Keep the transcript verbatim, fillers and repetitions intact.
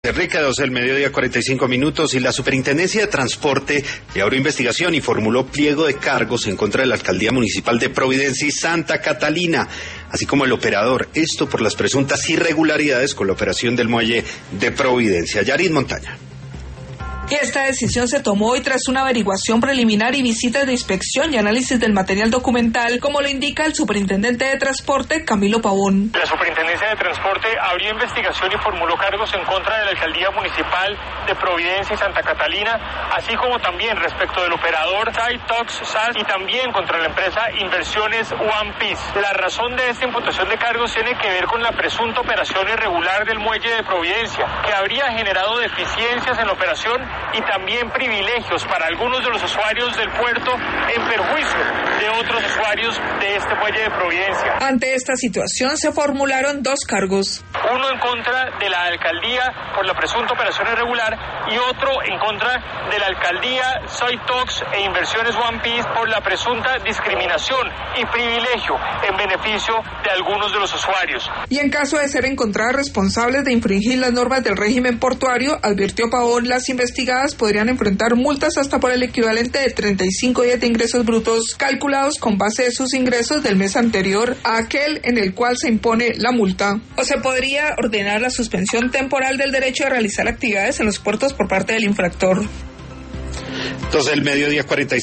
Rica, doce del mediodía, cuarenta y cinco minutos, y la Superintendencia de Transporte le abrió investigación y formuló pliego de cargos en contra de la Alcaldía Municipal de Providencia y Santa Catalina, así como el operador, esto por las presuntas irregularidades con la operación del muelle de Providencia. Yarit Montaña. Y esta decisión se tomó hoy tras una averiguación preliminar y visitas de inspección y análisis del material documental, como lo indica el superintendente de Transporte, Camilo Pavón. La Superintendencia de Transporte abrió investigación y formuló cargos en contra de la Alcaldía Municipal de Providencia y Santa Catalina, así como también respecto del operador Cytox S A S y también contra la empresa Inversiones One Piece. La razón de esta imputación de cargos tiene que ver con la presunta operación irregular del muelle de Providencia, que habría generado deficiencias en la operación y también privilegios para algunos de los usuarios del puerto en perjuicio de otros usuarios de este muelle de Providencia. Ante esta situación se formularon dos cargos. Uno en contra de la alcaldía por la presunta operación irregular y otro en contra de la alcaldía Cytox e Inversiones One Piece por la presunta discriminación y privilegio en beneficio de algunos de los usuarios. Y en caso de ser encontradas responsables de infringir las normas del régimen portuario, advirtió Pavón, las investigaciones podrían enfrentar multas hasta por el equivalente de treinta y cinco días de ingresos brutos calculados con base de sus ingresos del mes anterior a aquel en el cual se impone la multa. O se podría ordenar la suspensión temporal del derecho a realizar actividades en los puertos por parte del infractor. Entonces, el mediodía cuarenta y